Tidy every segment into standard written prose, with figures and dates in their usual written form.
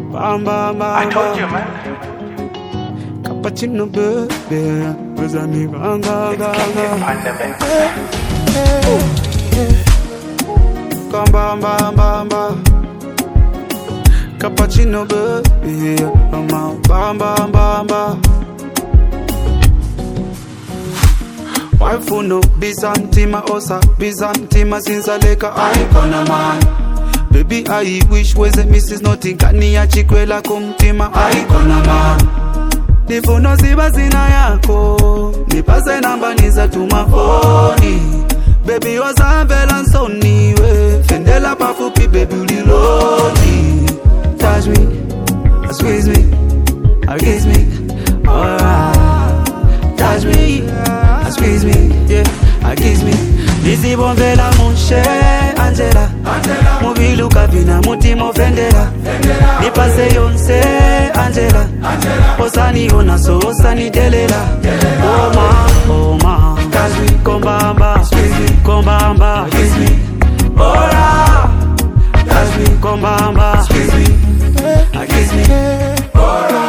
Bam, bam, bam, I told you, man. Cappuccino, baby. Where's that me? Bang, bang, bang, bang. Pandemic. Come, bam, bam, bam, bam. Cappuccino, baby. I'm out. Bam, bam, bam, bam. Wife no Byzantima osa Byzantima since aleka aikona man. Baby I wish weze Mrs. Notingani ya chikwela kumtima aikona man. Nifuno ziba zina yako nipase namba niza tumafoni. Baby wazambela nsoni we fendela pafupi baby uliloni. Touch me, squeeze me, kiss me, alright. Touch me, squeeze me, yeah, kiss me. Dizzy bombela mushe Angela Mubilu kabina mutimo fendela Nipase yonse Angela Osani ona so osani delela. Oh ma, touch me, kombamba, squeeze me, kombamba, kiss me, ora. Touch me, kombamba, squeeze me, kiss me, ora.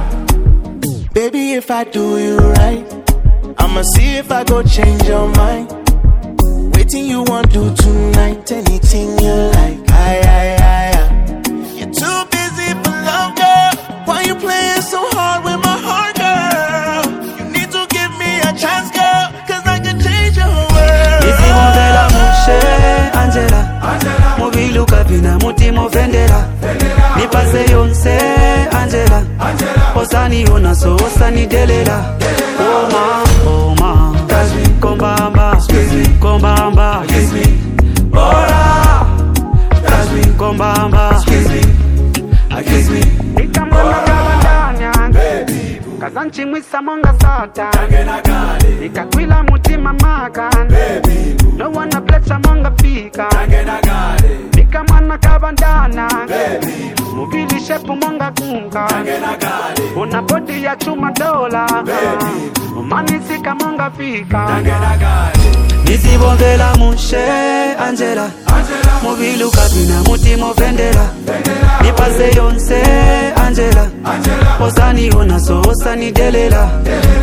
Baby, if I do you right, I'ma see if I go change your mind. Waiting you want do tonight, anything you like. Aye. You're too busy for love, girl. Why you playing so hard with my heart, girl? You need to give me a chance, girl, cause I can change your whole world. Isi mombela mushe Angela Mubilu kabina mutimo fendela Nipase yonse Angela Osani ona so osani delela. Oh ma, touch me, kombamba, squeeze me, kombamba, kiss me, ora. Touch me, kombamba, squeeze me, kiss me. Nikamwana kabandanya, baby. Kazanchi mwisa monga sata, nikakwila mutima maka, baby. No wanna bless monga fika, nikamwana kabandana, baby. Mubili shepu monga kunga, una body ya chuma dola, mani sika monga fika. Nisi bombela mushe Angela Mubilu kabina mutimo fendela Nipase yonse Angela Osani ona so osani delela.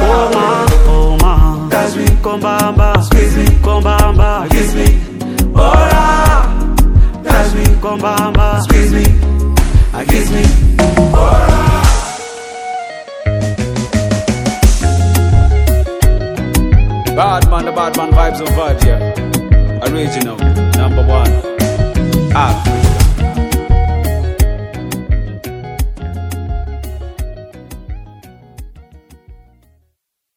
Oh ma, touch me, kombamba, squeeze me, kombamba, kiss me, ora. Touch me, kombamba, squeeze me, kiss me, ora. Bad man, the bad man vibes on vibes, yeah. Original.